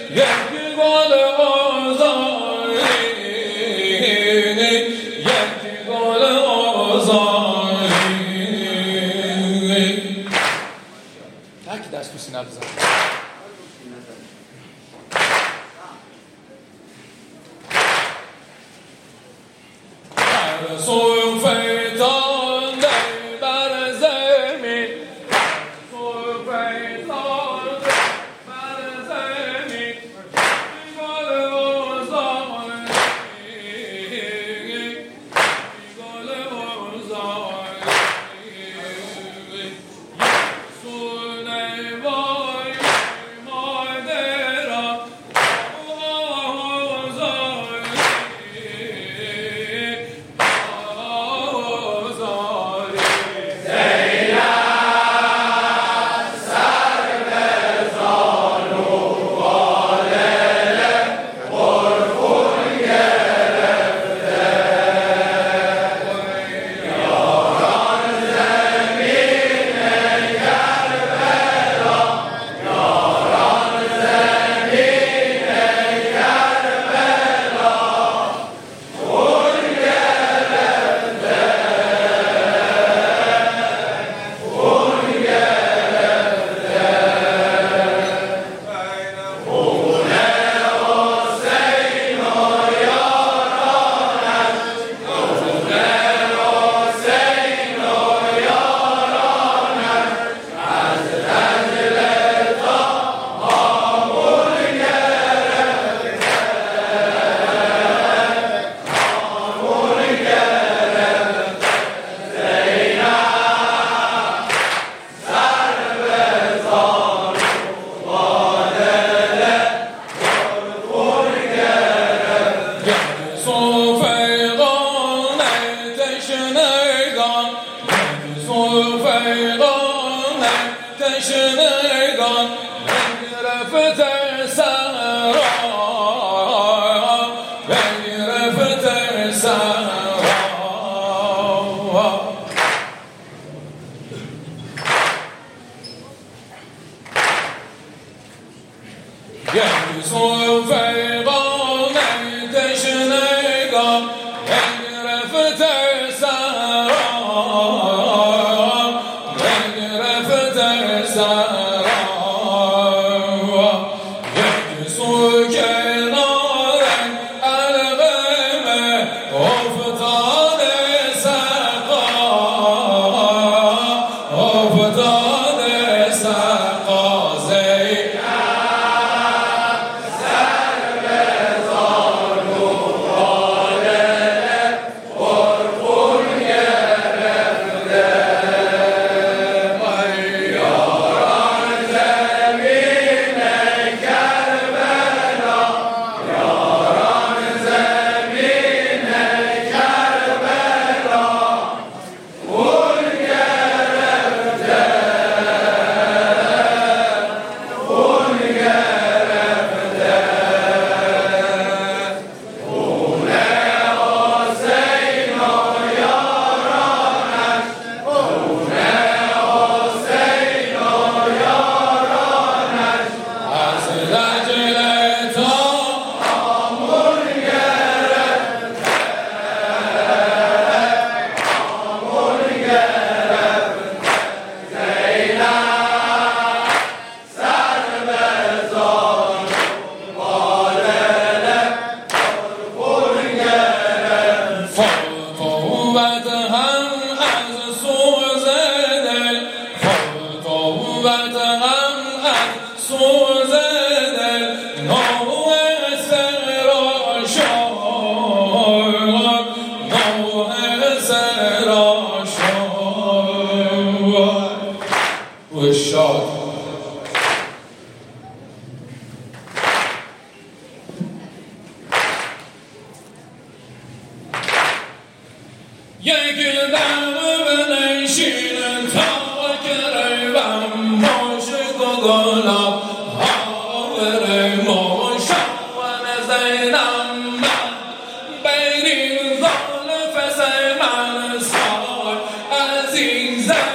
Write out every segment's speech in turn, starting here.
یکی گل آزاری یکی گل آزاری هرکی دست تو سینه بزن سوی فیضان بر زمین سوی فیضان بر زمین گل آزاری گل آزاری سونه وای مادرم تشنگان رفت سرا رفت سرا یکسو فیقان تشنگان رفت سرا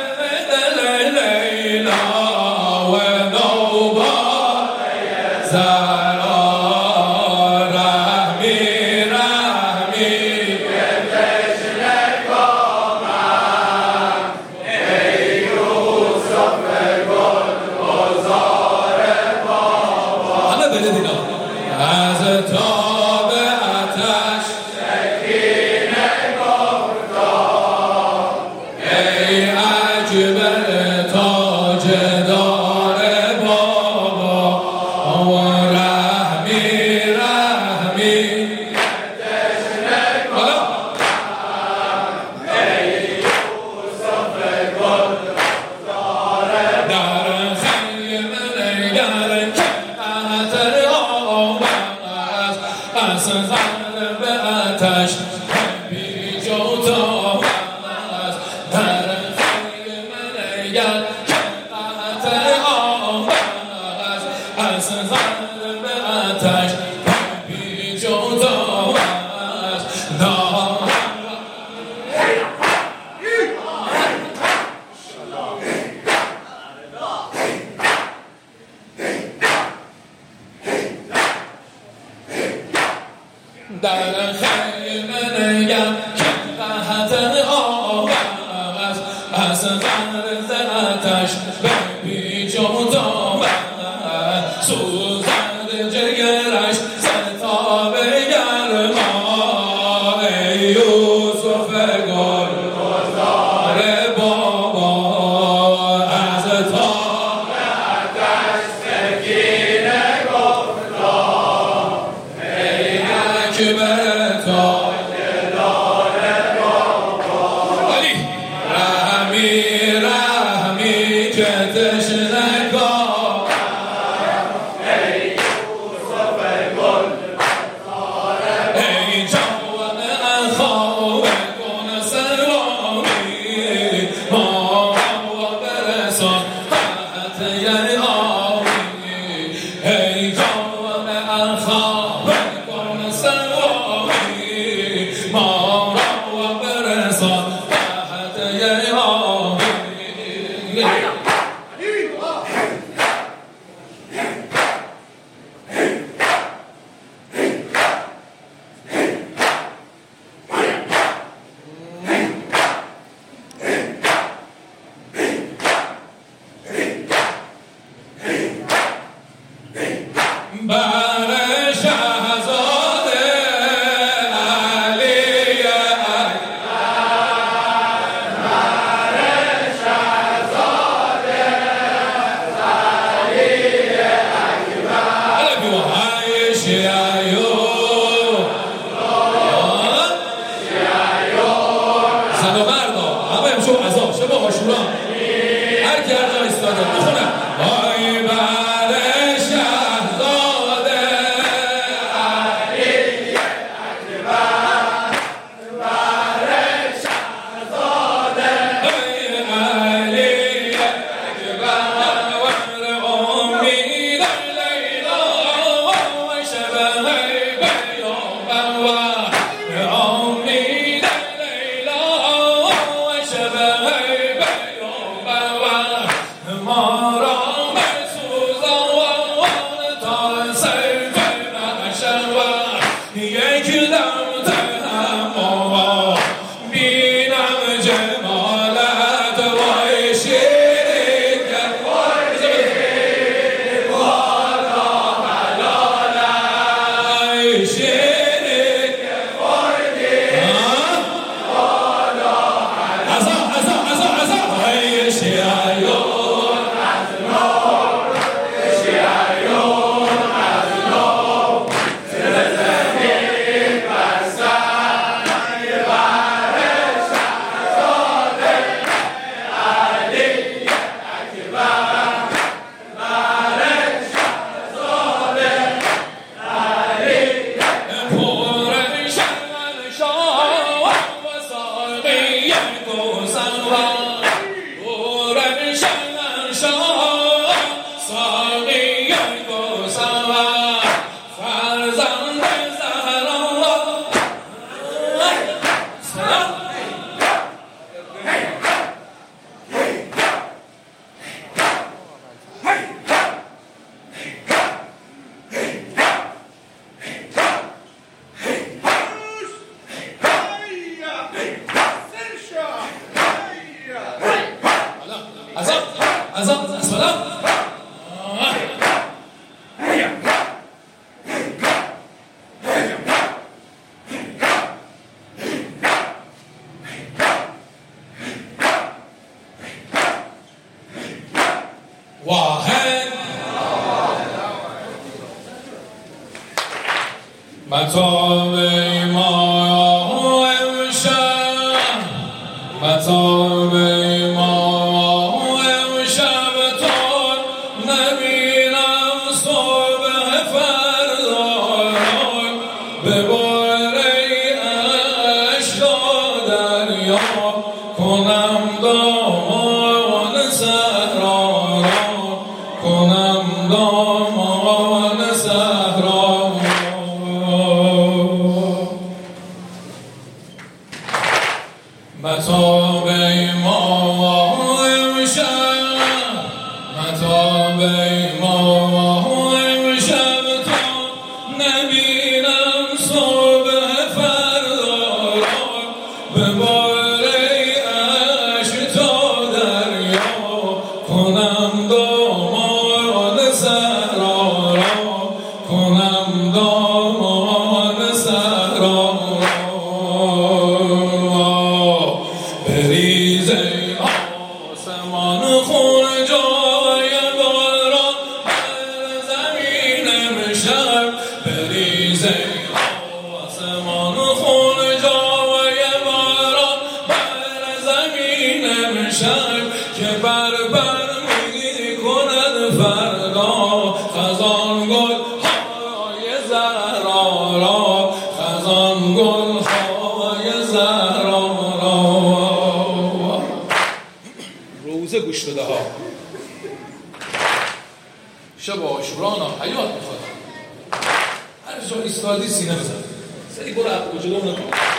Za واحد مطاب ما امشب مطاب ما امشب تا نبینم صبح فردا ببار ای اشک دریا کنم دامان صحرا را کنم دامان صحرا مطاب ما امشب مطاب ما امشب تا نبینم صبح فردا را ببار ای اشک تا دریا کنم دامان صحرا را کنم دامان صحرا بریز ای آسمان خون جای باران بر زمین امشب بریز ای آسمان خون جای باران بر زمین امشب که بر می کند فردا خزان گل های زهرا را خزان گل های زهرا را روزه گوش بده ها شب عاشورانا حیات میخواد هر جا ایستادی سینه بزن سری برو عقل جلو نکن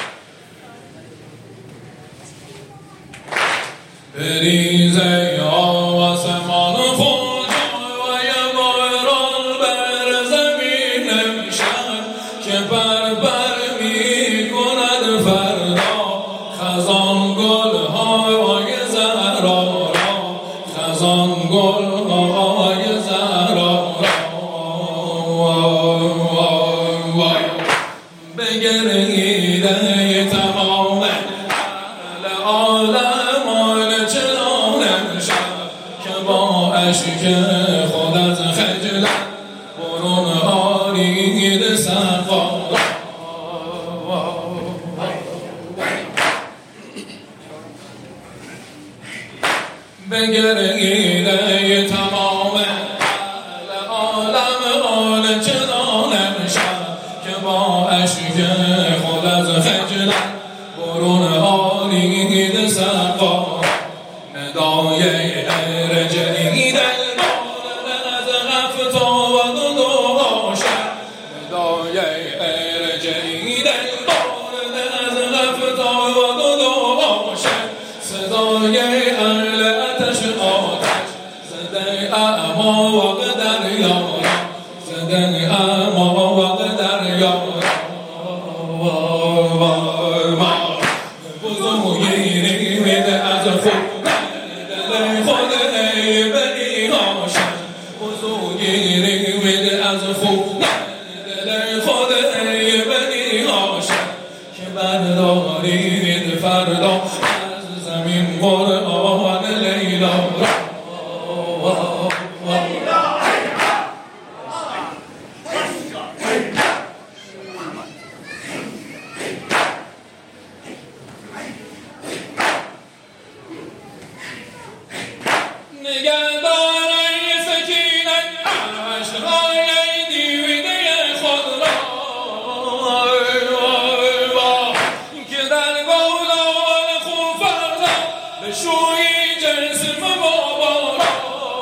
بریز ای آسمان خون جای باران بر زمین امشب که بر می کند فردا خزان گل های زهرا را خزان گل های زهرا را بگریده تمام اهل عالمان چنان امشب که با اشک خود از خجلت برون آرید سقا بگریده تمام اهل عالمان چنان امشب که با اشک خود از خجلت برون آرید سقا ندای ارجعی دلبار از افتاد دو باشد ندای ارجعی دلبار از افتاد دو باشد صدای اهل آتش زده اما وقت دریا زده اما وقت دریا بزرگی میده از خود دل خود ای بنی هاشم بزرگی میده از خود دل خود ای بنی هاشم که بردارید فردا از زمین قرآن لیلا نگهدار ای سکینت عشقهای دیویده خود را که در گودال خون فردا به شوی جسم بابا را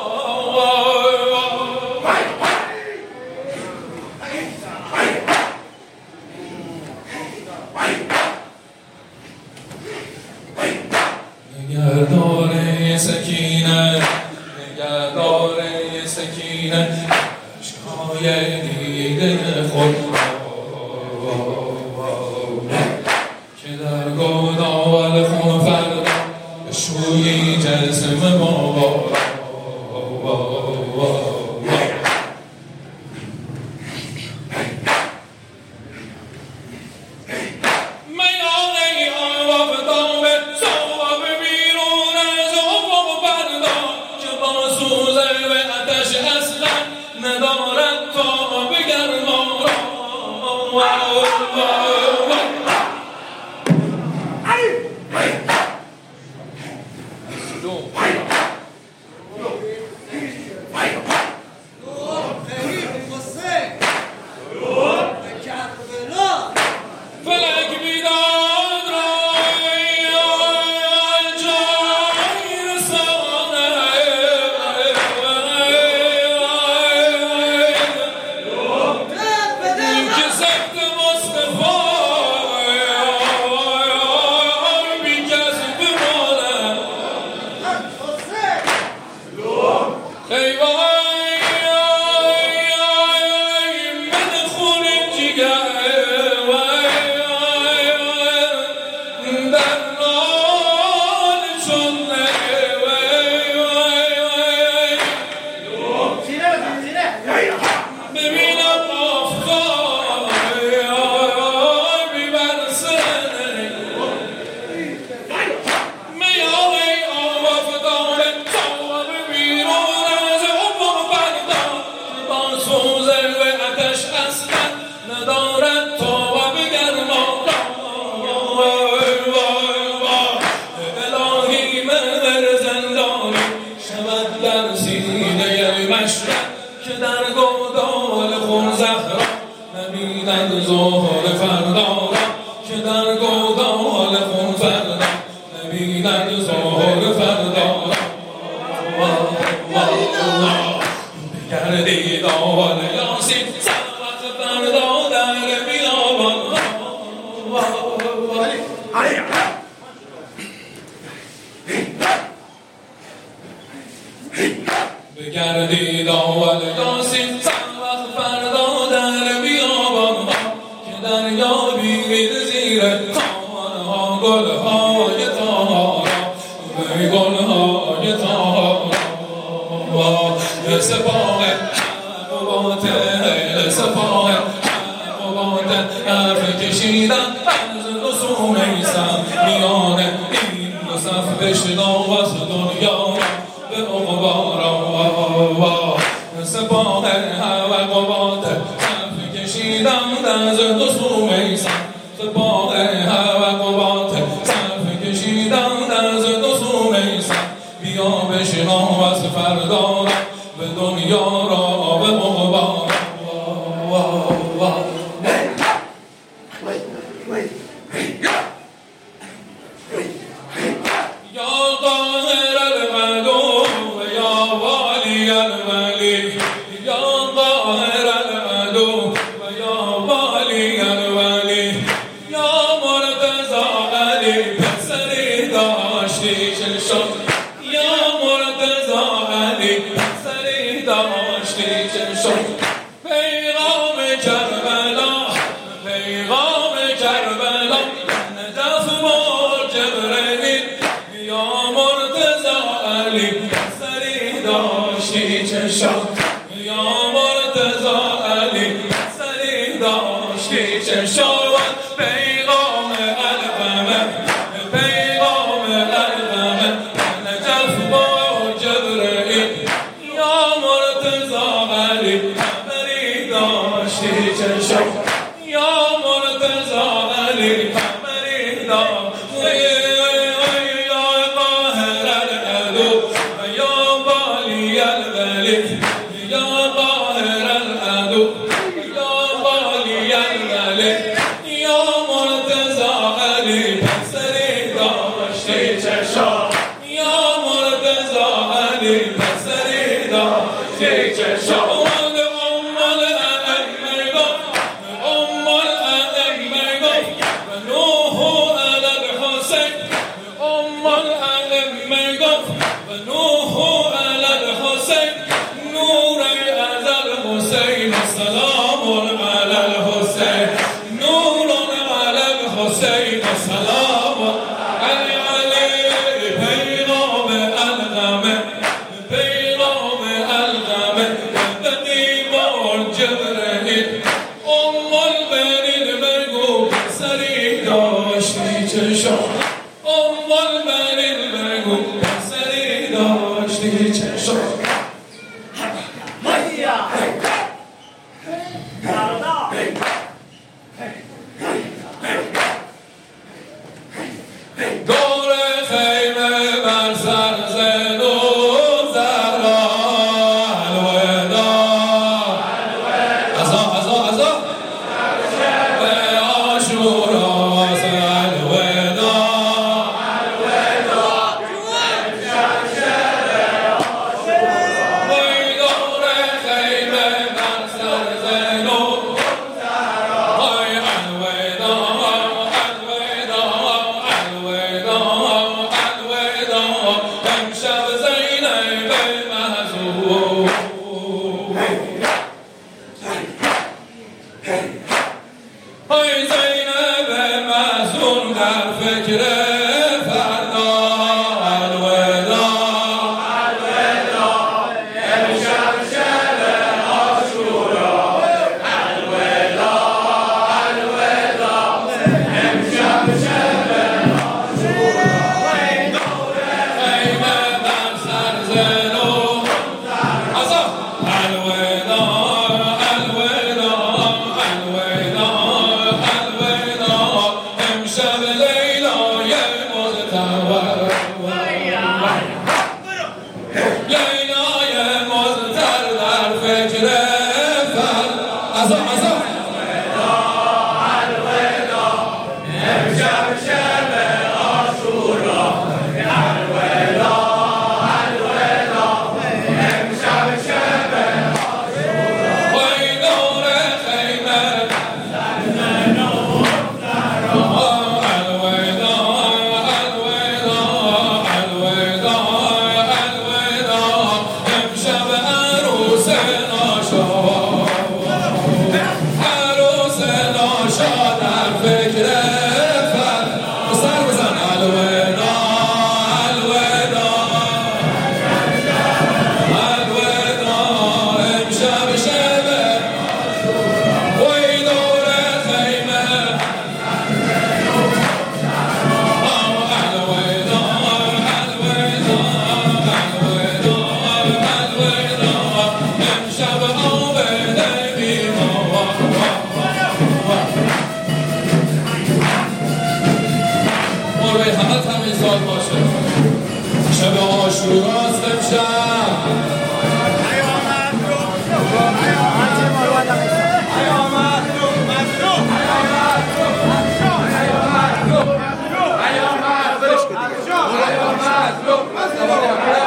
نگهدار ای سکینت نگهدار ای سکینت عشقهای دیده خود که در گودال خون فردا به شوی جسم بابا Susan که در گودال خون زهرا نبیند ظهر فردا که در گودال خون فردا نبیند ظهر فردا بگردی داوال یاسین سبت فردا در بیابان بگردی داوال یاسین سبت فردا در بیابان که دریا بینید زیر کانها گلهای تارا گلهای تارا سپاه حقوات سپاه حقوات حرف کشیدن از دو سو میسم میان این دو صف بشنو از دنیا به عقبا سپاه حقوات حرف کشیدن از دو سو میسم سپاه حقوات حرف کشیدن از دو سو میسم بیا بشنو از فردا به دنیا را به عقبا یا قاهر الملوک یا والی الملک یا قاهر الملوک یا والی الملک یا مرتضی علی پسری داشتی چشم یا مرتضی علی پسری داشتی چشم پیغام کربلا پیغام کربلا نجف بار جبرئیل یا مرتضی علی پسری داشتی چشم یا مرتضی علی پسری داشتی چشم پیغام القمر پیغام القمر نجف بار جبرئیل یا مرتضی علی پسری داشتی چشم یا مرتضی علی پسری داشتی یا قاهر العدو یا والی الملک یا مرتضی علی پسری داشتی چشم یا مرتضی علی پسری داشتی چشم ام الائمه گفت ام الائمه گفت و نوح علی الحسین ام الائمه گفت و نوح علی الحسین نور از الحسین سلام علی الحسین نور علی الحسین سلام علی علی پیغام القمر پیغام القمر دیوار جبرئیل ام البنین بگو سری داشتی چشم ام البنین بگو سری داشتی چشم دور خیمه بر سر زد و زهرا الوداع عزا به عاشورا الوداع دور خیمه بر سر زد و های زینب محزون در فکر فردا الودا الودا امشب شب عاشورا الودا الودا امشب شب عاشورا خیمه بر سر زنو عذاب الودا الودا الودا الودا امشب لیلای مزتور لیلای مزتر در فکر فر عذاب عذاب الودا امشب شب عاشورا الودا الودا امشب شب عاشورا وای دور خیمه الودا الودا الودا الودا امشب عروس ناشاد عروس ناشاد در فکر فر سر بزن الودا الودا الودا امشب شب وای دور خیمه الودا الودا الودا الودا امشب آمده بیما مربی همه تمیز سال باشه شب عاشوراست امشب